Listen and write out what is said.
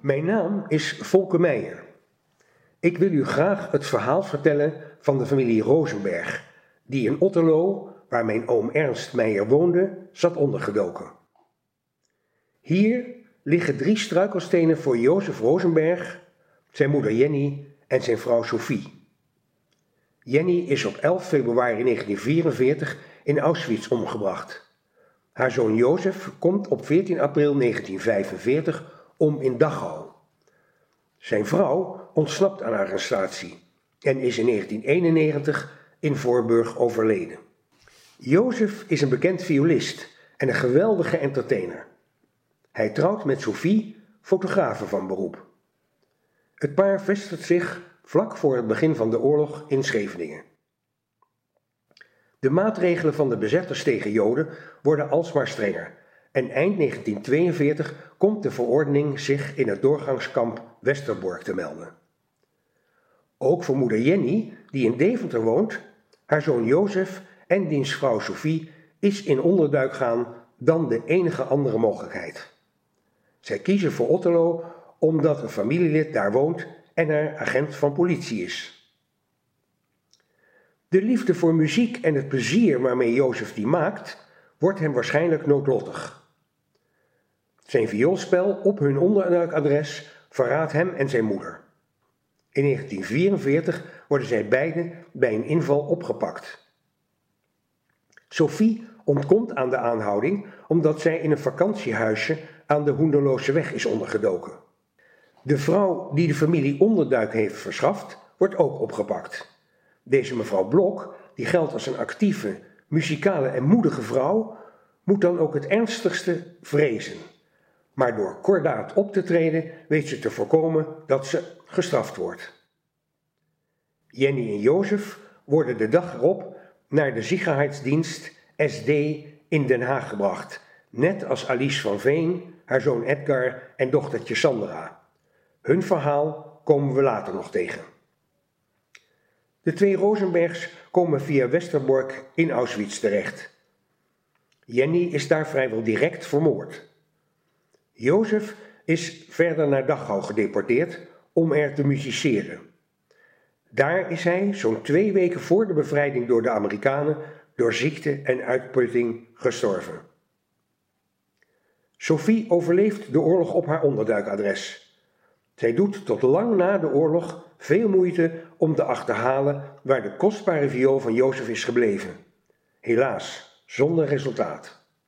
Mijn naam is Volker Meijer. Ik wil u graag het verhaal vertellen van de familie Rosenberg, die in Otterlo, waar mijn oom Ernst Meijer woonde, zat ondergedoken. Hier liggen 3 struikelstenen voor Jozef Rosenberg, zijn moeder Jenny en zijn vrouw Sophie. Jenny is op 11 februari 1944 in Auschwitz omgebracht. Haar zoon Jozef komt op 14 april 1945 om in Dachau. Zijn vrouw ontsnapt aan arrestatie en is in 1991 in Voorburg overleden. Jozef is een bekend violist en een geweldige entertainer. Hij trouwt met Sophie, fotografe van beroep. Het paar vestigt zich vlak voor het begin van de oorlog in Scheveningen. De maatregelen van de bezetters tegen Joden worden alsmaar strenger en eind 1942 komt de verordening zich in het doorgangskamp Westerbork te melden. Ook voor moeder Jenny, die in Deventer woont, haar zoon Jozef en diens vrouw Sophie is in onderduik gaan dan de enige andere mogelijkheid. Zij kiezen voor Otterlo omdat een familielid daar woont en er agent van politie is. De liefde voor muziek en het plezier waarmee Jozef die maakt, wordt hem waarschijnlijk noodlottig. Zijn vioolspel op hun onderduikadres verraadt hem en zijn moeder. In 1944 worden zij beiden bij een inval opgepakt. Sophie ontkomt aan de aanhouding omdat zij in een vakantiehuisje aan de Hoenderlooseweg is ondergedoken. De vrouw die de familie onderduik heeft verschaft, wordt ook opgepakt. Deze mevrouw Blok, die geldt als een actieve, muzikale en moedige vrouw, moet dan ook het ernstigste vrezen. Maar door kordaat op te treden weet ze te voorkomen dat ze gestraft wordt. Jenny en Jozef worden de dag erop naar de Sicherheidsdienst SD in Den Haag gebracht, net als Alice van Veen, haar zoon Edgar en dochtertje Sandra. Hun verhaal komen we later nog tegen. De 2 Rosenbergs komen via Westerbork in Auschwitz terecht. Jenny is daar vrijwel direct vermoord. Jozef is verder naar Dachau gedeporteerd om er te musiceren. Daar is hij zo'n 2 weken voor de bevrijding door de Amerikanen door ziekte en uitputting gestorven. Sophie overleeft de oorlog op haar onderduikadres. Zij doet tot lang na de oorlog veel moeite om te achterhalen waar de kostbare viool van Jozef is gebleven. Helaas, zonder resultaat.